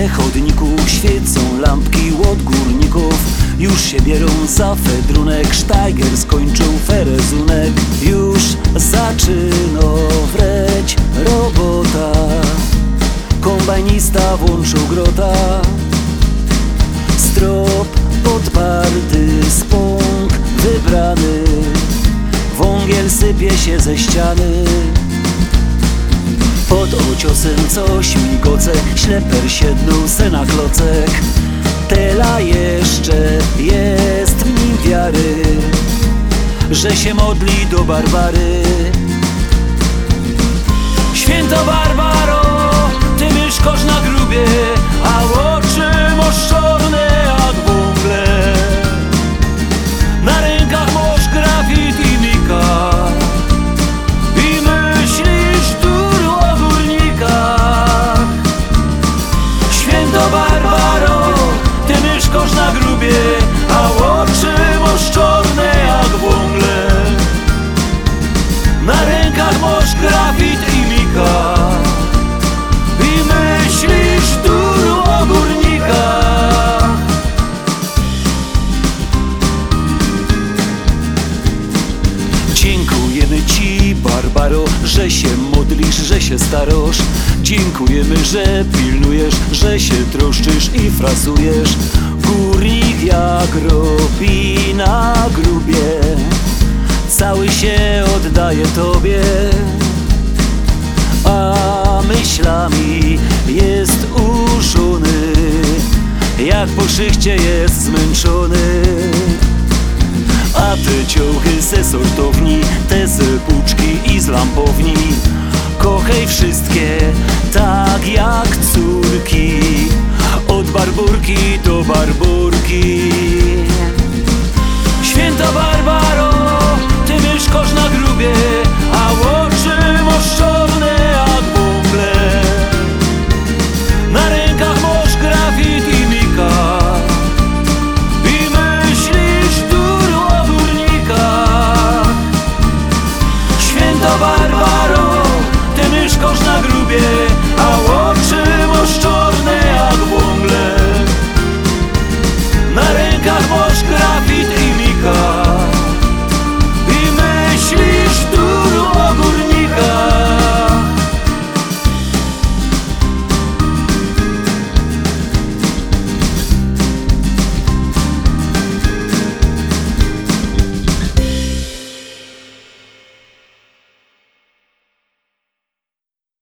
świetle chodniku świecą lampki od górników. Już się bierą za fedrunek, sztajger skończył ferezunek. Już zaczyno wreć robota, kombajnista włączył grota. Strop podparty, spąk wybrany, wągiel sypie się ze ściany. Pod ociosem coś migoce, śleper siednął se na klocek. Tela jeszcze jest w nim wiary, że się modli do Barbary. Święto Barbaro, ty myszkosz na grubie, a oczy moszczone jak wągle. Na rękach masz grafit i mika i myślisz dur o górnikach. Święto Barbaro, ty myszkosz na grubie, a oczy masz czarne jak wągle. Na rękach masz grafit i mika i myślisz dur o górnikach. Dziękujemy ci, Barbaro, że się modlisz, że się starosz. Dziękujemy, że pilnujesz, że się troszczysz i frasujesz. Górnik jak robi na grubie, cały się oddaje tobie, a myślami jest uszony, jak po szychcie jest zmęczony. A te ciuchy ze sortowni, te z puczki i z lampowni, kochaj wszystkie tak jak córki, od Barburki do Barburki.